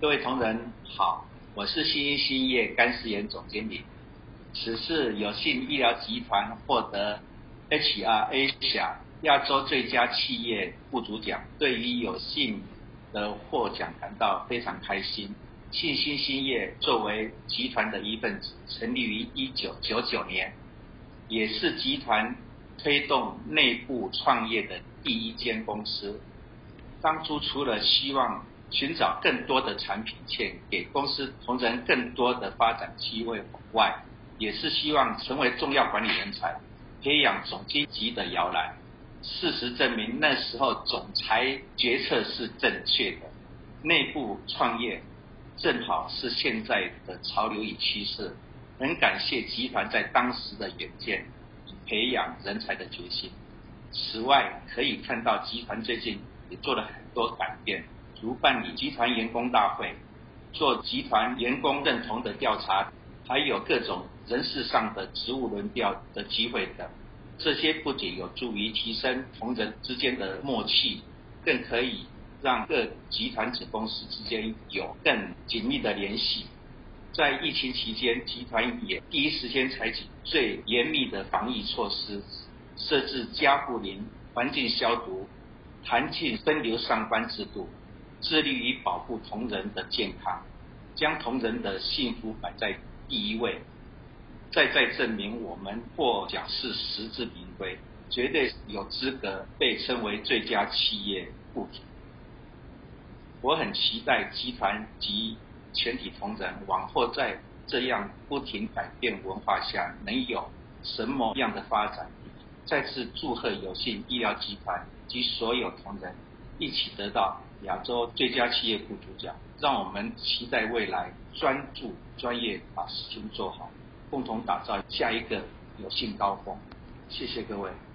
各位同仁好，我是新一兴业干事研总经理。此次有信医疗集团获得 HRA 奖亚洲最佳企业雇主奖，对于有幸的获奖感到非常开心。信兴兴业作为集团的一份子，成立于1999年，也是集团推动内部创业的第一间公司。当初除了希望寻找更多的产品线，给公司同仁更多的发展机会外，也是希望成为重要管理人才，培养总经级的摇篮。事实证明，那时候总裁决策是正确的，内部创业正好是现在的潮流与趋势。很感谢集团在当时的远见与培养人才的决心。此外，可以看到集团最近也做了很多改变，如办理集团员工大会，做集团员工认同的调查，还有各种人事上的职务轮调的机会等。这些不仅有助于提升同仁之间的默契，更可以让各集团子公司之间有更紧密的联系。在疫情期间，集团也第一时间采取最严密的防疫措施，设置加护林、环境消毒、弹性分流上班制度，致力于保护同仁的健康，将同仁的幸福摆在第一位。再证明我们获奖是实至名归，绝对有资格被称为最佳企业雇主。我很期待集团及全体同仁往后在这样不停改变文化下能有什么样的发展。再次祝贺有信医疗集团及所有同仁一起得到亚洲最佳企业雇主奖，让我们期待未来专注专业把事情做好，共同打造下一个有信高峰。谢谢各位。